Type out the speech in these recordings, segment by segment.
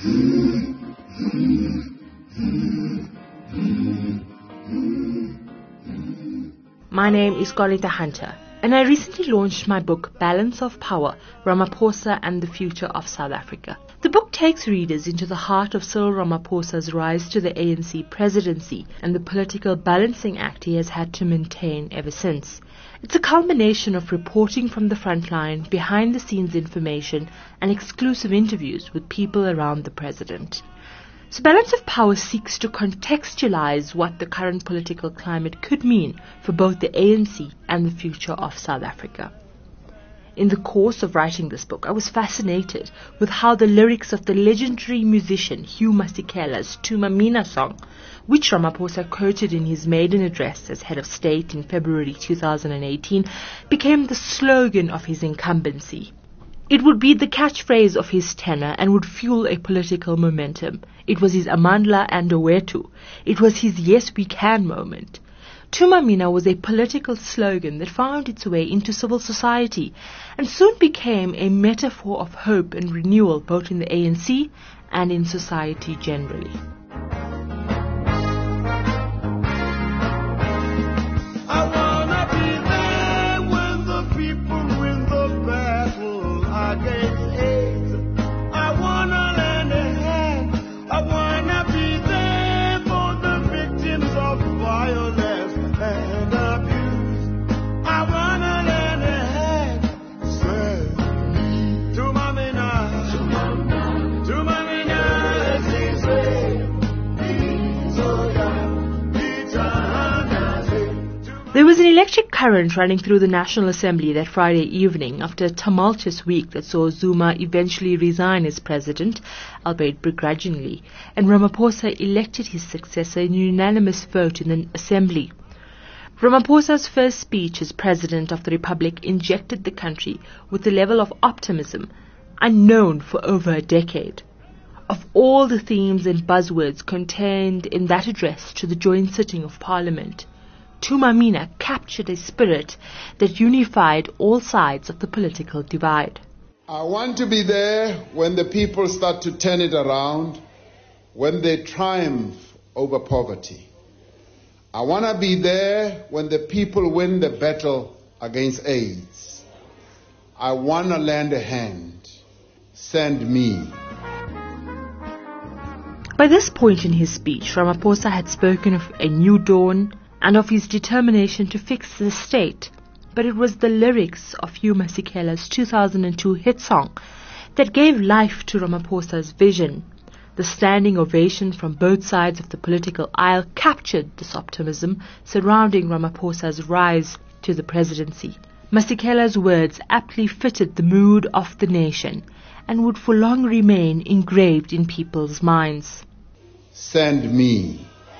My name is Kolita Hunter, and I recently launched my book, Balance of Power, Ramaphosa and the Future of South Africa. The book takes readers into the heart of Cyril Ramaphosa's rise to the ANC presidency and the political balancing act he has had to maintain ever since. It's a culmination of reporting from the front line, behind-the-scenes information, and exclusive interviews with people around the president. So Balance of Power seeks to contextualize what the current political climate could mean for both the ANC and the future of South Africa. In the course of writing this book, I was fascinated with how the lyrics of the legendary musician Hugh Masekela's Tuma Mina song, which Ramaphosa quoted in his maiden address as head of state in February 2018, became the slogan of his incumbency. It would be the catchphrase of his tenure and would fuel a political momentum. It was his Amandla and Owetu. It was his Yes We Can moment. Tuma Mina was a political slogan that found its way into civil society and soon became a metaphor of hope and renewal both in the ANC and in society generally. There was an electric current running through the National Assembly that Friday evening after a tumultuous week that saw Zuma eventually resign as president, albeit begrudgingly, and Ramaphosa elected his successor in a unanimous vote in the Assembly. Ramaphosa's first speech as President of the Republic injected the country with a level of optimism unknown for over a decade. Of all the themes and buzzwords contained in that address to the joint sitting of Parliament, Tuma Mina captured a spirit that unified all sides of the political divide. I want to be there when the people start to turn it around, when they triumph over poverty. I want to be there when the people win the battle against AIDS. I want to lend a hand. Send me. By this point in his speech, Ramaphosa had spoken of a new dawn and of his determination to fix the state, but it was the lyrics of Hugh Masekela's 2002 hit song that gave life to Ramaphosa's vision. The standing ovation from both sides of the political aisle captured this optimism surrounding Ramaphosa's rise to the presidency. Masekela's words aptly fitted the mood of the nation and would for long remain engraved in people's minds. Send me.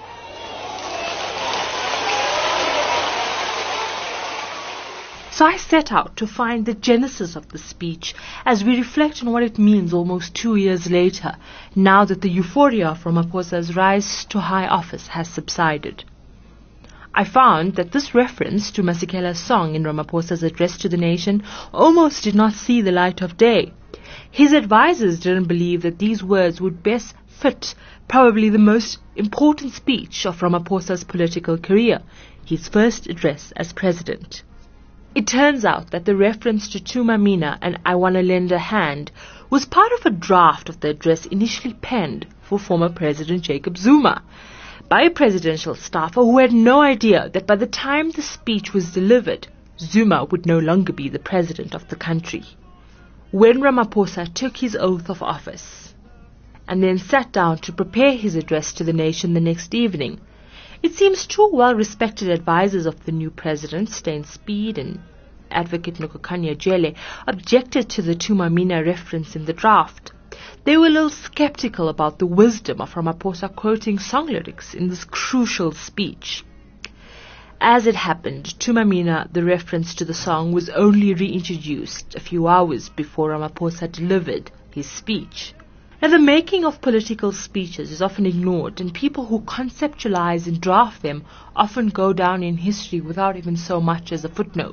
So I set out to find the genesis of the speech as we reflect on what it means almost 2 years later, now that the euphoria of Ramaphosa's rise to high office has subsided. I found that this reference to Masekela's song in Ramaphosa's address to the nation almost did not see the light of day. His advisors didn't believe that these words would best fit probably the most important speech of Ramaphosa's political career, his first address as president. It turns out that the reference to Tuma Mina and I Wanna Lend a Hand was part of a draft of the address initially penned for former President Jacob Zuma by a presidential staffer who had no idea that by the time the speech was delivered, Zuma would no longer be the president of the country. When Ramaphosa took his oath of office and then sat down to prepare his address to the nation the next evening, it seems two well-respected advisors of the new president, Steyn Speed and Advocate Nkokanya Jele, objected to the Tuma Mina reference in the draft. They were a little skeptical about the wisdom of Ramaphosa quoting song lyrics in this crucial speech. As it happened, Tuma Mina, the reference to the song, was only reintroduced a few hours before Ramaphosa delivered his speech. Now, the making of political speeches is often ignored, and people who conceptualize and draft them often go down in history without even so much as a footnote.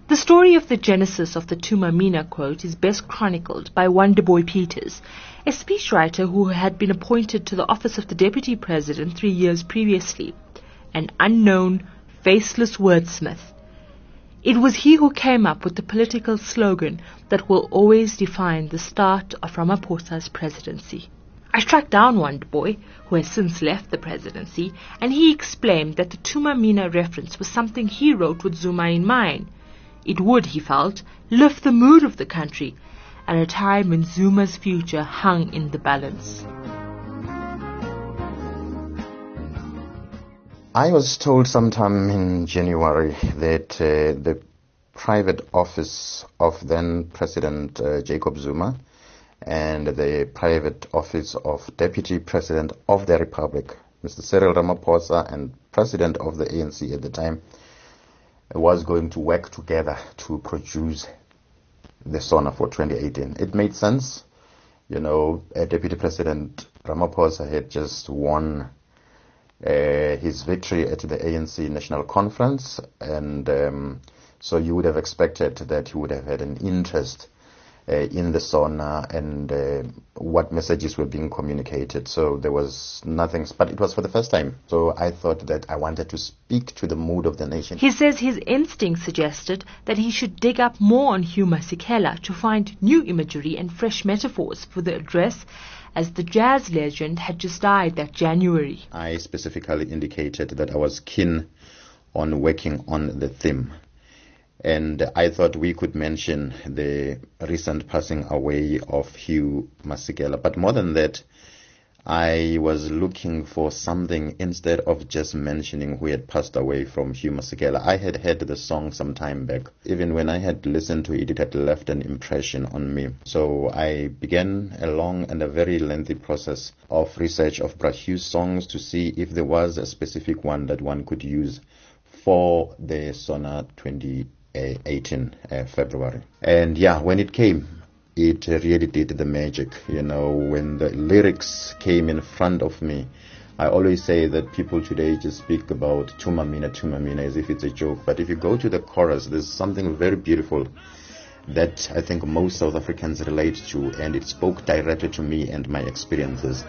The story of the genesis of the Tuma Mina quote is best chronicled by Wonderboy Peters, a speechwriter who had been appointed to the office of the Deputy President 3 years previously, an unknown, faceless wordsmith. It was he who came up with the political slogan that will always define the start of Ramaphosa's presidency. I tracked down Wonderboy, who has since left the presidency, and he explained that the Tuma Mina reference was something he wrote with Zuma in mind. It would, he felt, lift the mood of the country at a time when Zuma's future hung in the balance. I was told sometime in January that the private office of then President Jacob Zuma and the private office of Deputy President of the Republic, Mr. Cyril Ramaphosa, and President of the ANC at the time, was going to work together to produce the SONA for 2018. It made sense. Deputy President Ramaphosa had just won his victory at the ANC National Conference, and so you would have expected that he would have had an interest in the SONA and what messages were being communicated. So there was nothing, but it was for the first time. So I thought that I wanted to speak to the mood of the nation. He says his instinct suggested that he should dig up more on Hugh Masekela to find new imagery and fresh metaphors for the address, as the jazz legend had just died that January. I specifically indicated that I was keen on working on the theme. And I thought we could mention the recent passing away of Hugh Masekela. But more than that, I was looking for something instead of just mentioning who had passed away from Hugh Masekela. I had heard the song some time back. Even when I had listened to it, it had left an impression on me. So I began a long and a very lengthy process of research of Bra Hugh's songs to see if there was a specific one that one could use for the SONA 2018 February. And when it came, it really did the magic. When the lyrics came in front of me, I always say that people today just speak about Tuma Mina as if it's a joke. But if you go to the chorus, there's something very beautiful that I think most South Africans relate to, and it spoke directly to me and my experiences.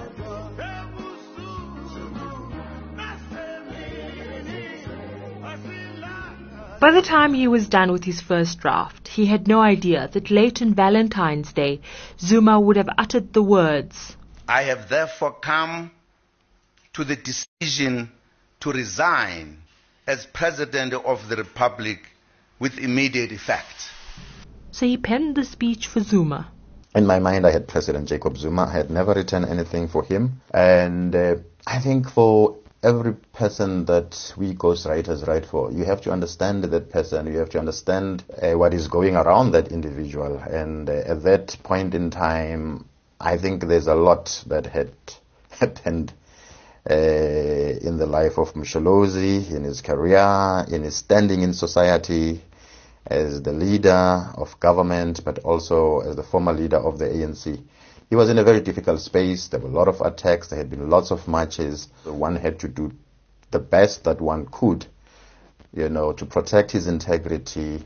By the time he was done with his first draft, he had no idea that late on Valentine's Day, Zuma would have uttered the words, "I have therefore come to the decision to resign as President of the Republic with immediate effect." So he penned the speech for Zuma. In my mind, I had President Jacob Zuma. I had never written anything for him. And I think for every person that we ghostwriters write for, you have to understand that person. You have to understand what is going around that individual. And at that point in time, I think there's a lot that had happened in the life of Msholozi, in his career, in his standing in society, as the leader of government, but also as the former leader of the ANC. He was in a very difficult space. There were a lot of attacks. There had been lots of marches. One had to do the best that one could, to protect his integrity,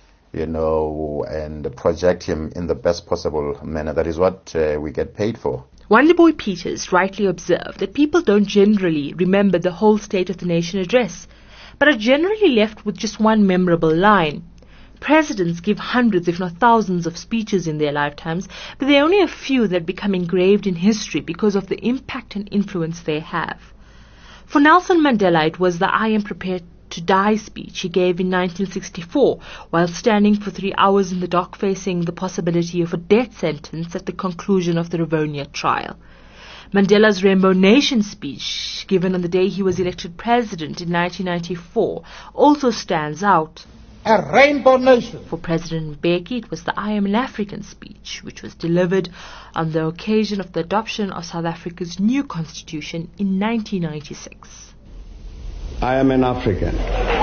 and project him in the best possible manner. That is what we get paid for. Wonderboy Peters rightly observed that people don't generally remember the whole State of the Nation address, but are generally left with just one memorable line. Presidents give hundreds, if not thousands, of speeches in their lifetimes, but there are only a few that become engraved in history because of the impact and influence they have. For Nelson Mandela, it was the "I am prepared to die" speech he gave in 1964, while standing for 3 hours in the dock facing the possibility of a death sentence at the conclusion of the Rivonia trial. Mandela's Rainbow Nation speech, given on the day he was elected president in 1994, also stands out. A rainbow nation. For President Mbeki, it was the "I am an African" speech, which was delivered on the occasion of the adoption of South Africa's new constitution in 1996. I am an African.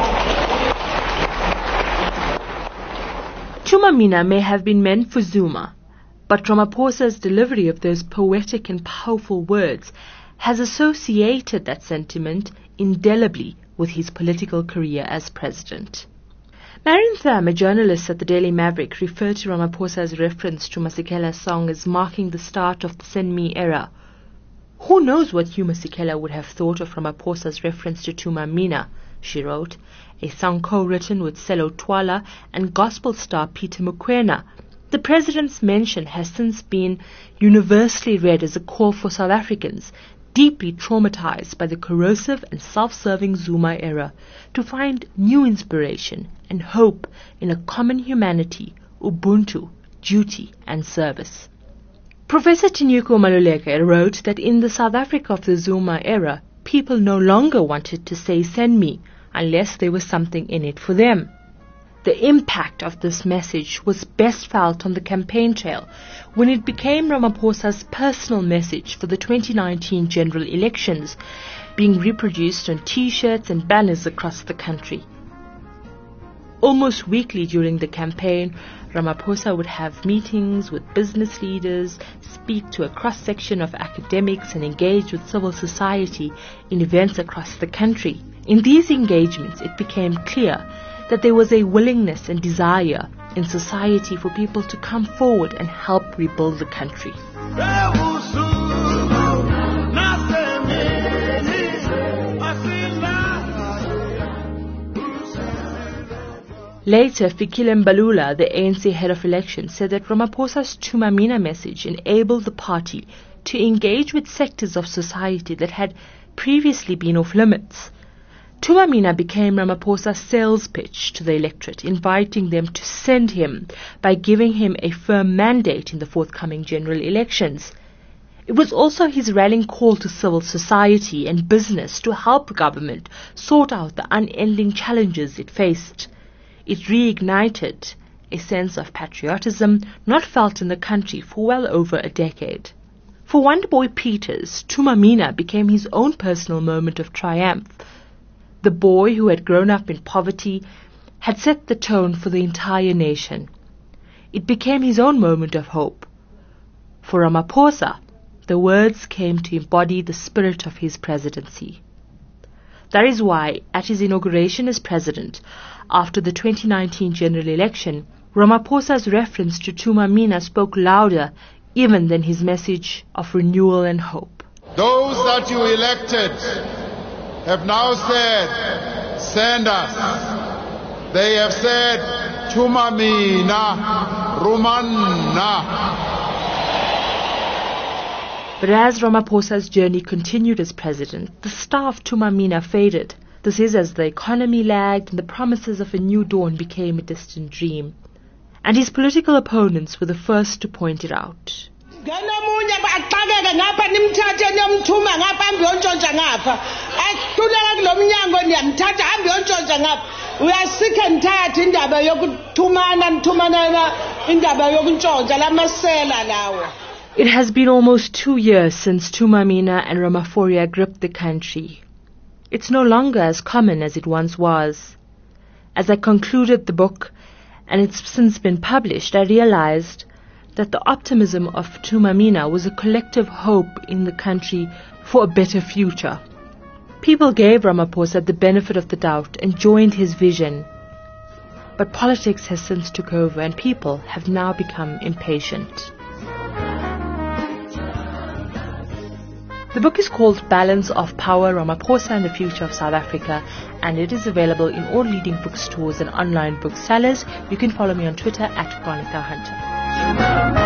Tuma Mina may have been meant for Zuma, but Ramaphosa's delivery of those poetic and powerful words has associated that sentiment indelibly with his political career as president. Marion Tham, a journalist at the Daily Maverick, referred to Ramaphosa's reference to Masekela's song as marking the start of the Send Me era. Who knows what Hugh Masekela would have thought of Ramaphosa's reference to Tuma Mina, she wrote, a song co-written with Sello Twala and gospel star Peter Mokoena. The president's mention has since been universally read as a call for South Africans, deeply traumatized by the corrosive and self-serving Zuma era, to find new inspiration and hope in a common humanity, Ubuntu, duty and service. Professor Tinyuko Maluleke wrote that in the South Africa of the Zuma era, people no longer wanted to say "send me" unless there was something in it for them. The impact of this message was best felt on the campaign trail when it became Ramaphosa's personal message for the 2019 general elections, being reproduced on T-shirts and banners across the country. Almost weekly during the campaign, Ramaphosa would have meetings with business leaders, speak to a cross-section of academics and engage with civil society in events across the country. In these engagements, it became clear that there was a willingness and desire in society for people to come forward and help rebuild the country. Later, Fikile Mbalula, the ANC head of elections, said that Ramaphosa's Tuma Mina message enabled the party to engage with sectors of society that had previously been off limits. Tuma Mina became Ramaphosa's sales pitch to the electorate, inviting them to send him by giving him a firm mandate in the forthcoming general elections. It was also his rallying call to civil society and business to help government sort out the unending challenges it faced. It reignited a sense of patriotism not felt in the country for well over a decade. For Wonderboy Peters, Tuma Mina became his own personal moment of triumph. The boy who had grown up in poverty had set the tone for the entire nation. It became his own moment of hope. For Ramaphosa, the words came to embody the spirit of his presidency. That is why, at his inauguration as president, after the 2019 general election, Ramaphosa's reference to Tuma Mina spoke louder even than his message of renewal and hope. Those that you elected have now said, send us. They have said, Tuma Mina, Rumana. But as Ramaphosa's journey continued as president, the star of Tuma Mina faded. This is as the economy lagged and the promises of a new dawn became a distant dream. And his political opponents were the first to point it out. We are sick and tired indaba yokuthumana indaba yokuntshontsha lamasela lawo. It has been almost 2 years since Tuma Mina and Ramaphoria gripped the country. It's no longer as common as it once was. As I concluded the book, and it's since been published, I realized that the optimism of Tuma Mina was a collective hope in the country for a better future. People gave Ramaphosa the benefit of the doubt and joined his vision. But politics has since took over and people have now become impatient. The book is called Balance of Power, Ramaphosa and the Future of South Africa, and it is available in all leading bookstores and online booksellers. You can follow me on Twitter @ChronicaHunter.